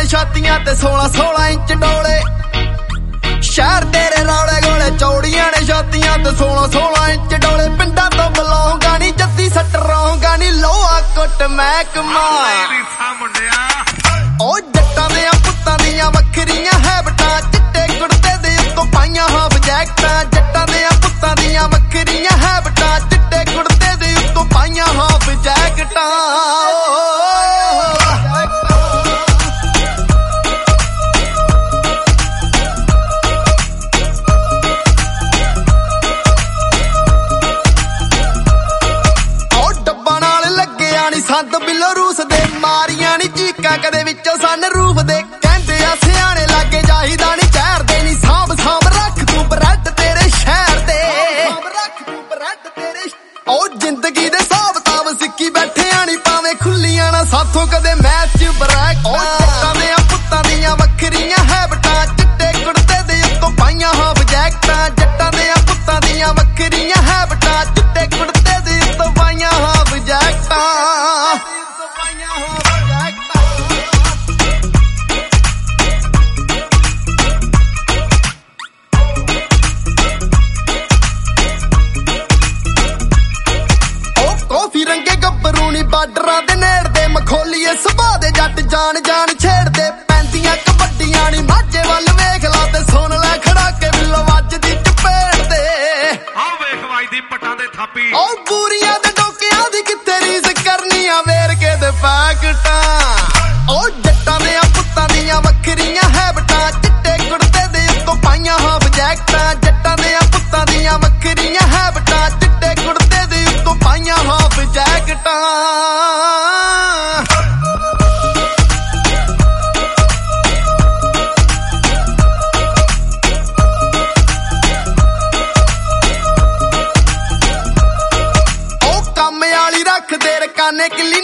ਛਾਤੀਆਂ ਤੇ 16-16 ਇੰਚ ਡੋਲੇ। ਸ਼ਹਿਰ ਤੇਰੇ ਰੌਲੇ ਗੋਲੇ ਚੌੜੀਆਂ ਨੇ ਛਾਤੀਆਂ ਤੇ 16-16 ਇੰਚ ਡੋਲੇ। ਪਿੰਡਾਂ ਤੋਂ ਬਲੌਂਗਾ ਨੀ ਜੱਦੀ ਸੱਟ ਰੌਂਗਾ ਨੀ ਲੋਹਾ ਕੁੱਟ ਮੈਂ ਕਮਾਲ। ਉਹ ਜੱਟਾਂ ਦੇ ਪੁੱਤਾਂ ਦੀਆਂ ਵੱਖਰੀਆਂ ਹੈਬਟਾਂ, ਚਿੱਟੇ ਕੁੜਤੇ ਦੇ ਉੱਤੋਂ ਪਾਈਆਂ ਹਾਫ ਜੈਕਟਾਂ। ਜੱਟਾਂ ਦੇ ਪੁੱਤਾਂ ਦੀਆਂ ਵੱਖਰੀਆਂ ਹੈਬਟਾਂ, ਚਿੱਟੇ ਕੁੜਤੇ ਦੇ ਉੱਤੋਂ ਪਾਈਆਂ ਹਾਫ ਜੈਕਟਾਂ। ਸੰਦ ਬਿੱਲੋ ਰੂਸ ਦੇ ਮਾਰੀਆਂ ਨੀ ਚੀਕਾਂ ਕਦੇ ਵਿੱਚੋਂ ਸਨ ਰੂਫ ਦੇ। ਕਹਿੰਦੇ ਆ ਸਿਆਣੇ ਲਾਗੇ ਜਾਹੀਦਾ ਨੀ ਜ਼ਹਿਰ ਦੇ ਨੀ। ਸਾਂਭ ਸਾਂਭ ਰੱਖ ਤੂੰ ਬਰੈਡ ਤੇਰੇ ਸ਼ਹਿਰ ਦੇ। ਉਹ ਜ਼ਿੰਦਗੀ ਦੇ ਹਿਸਾਬ ਤਾਬ ਸਿੱਕੀ ਬੈਠਿਆ ਨੀ ਭਾਵੇਂ ਖੁੱਲੀਆਂ ਨਾ ਸਾਥੋਂ ਕਦੇ ਮੈਚ ਚ ਬਰੈਕ। ਉਹ ਜੱਟਾਂ ਦੇ ਪੁੱਤਾਂ ਦੀਆਂ ਵੱਖਰੀਆਂ ਹੈਬਟਾਂ, ਚਿੱਟੇ ਕੁੜਤੇ ਦੇ ਉੱਤੋਂ ਪਾਈਆਂ ਹਾਫ ਜੈਕਟਾਂ। ਜੱਟਾਂ ਦੇ ਪੁੱਤਾਂ ਦੀਆਂ ਵੱਖਰੀਆਂ ਹੈਬਟਾਂ, ਚਿੱਟੇ ਕੁੜਤੇ ਦੇ ਉੱਤੋਂ ਪਾਈਆਂ ਹਾਫ ਜੈਕਟਾਂ। ਬਾਰਡਰਾਂ ਦੇ ਨੇੜਦੇ ਮਖੋਲੀਏ ਸੁਭਾਅ ਦੇ ਜੱਟ ਜਾਣ ਜਾਣ ਛੇੜਦੇ। ਪੈਂਦੀਆਂ ਕਬੱਡੀਆਂ ਨੀ ਮਾਝੇ ਵੱਲ ਵੇਖ ਲਾ ਤੇ ਸੁਣ ਲੈ ਖੜਾ ਕੇ ਬਿੱਲੋ ਵੱਜਦੀ ਚਪੇੜ ਦੇ। ਆਹ ਵੇਖ ਵੱਜਦੀ ਪੱਟਾਂ ਦੇ ਥਾਪੀ। ਉਹ ਬੂਰੀਆਂ ਦੇ ਡੋਕਿਆਂ ਦੀ ਕਿੱਥੇ ਰੀਸ ਕਰਨੀ ਆ ਵੇਰਕੇ ਦੇ ਪੈਕਟਾਂ। ਉਹ ਜੱਟਾਂ ਦੇ ਪੁੱਤਾਂ ਦੀਆਂ ਵੱਖਰੀਆਂ ਹੈਬਟਾਂ, ਚਿੱਟੇ ਕੁੜਤੇ ਦੇ ਉੱਤੋਂ ਪਾਈਆਂ ਹਾਫ ਜੈਕਟਾਂ। ਜੱਟਾਂ ਦੇ ਪੁੱਤਾਂ ਦੀਆਂ ਵੱਖਰੀਆਂ ਹੈਬਟਾਂ, ਚਿੱਟੇ ਕੁੜਤੇ ਦੇ ਉੱਤੋਂ ਪਾਈਆਂ ਹਾਫ ਜੈਕਟਾਂ। ਰੱਖਦੇ ਰਕਾਨੇ ਕਿੱਲੀ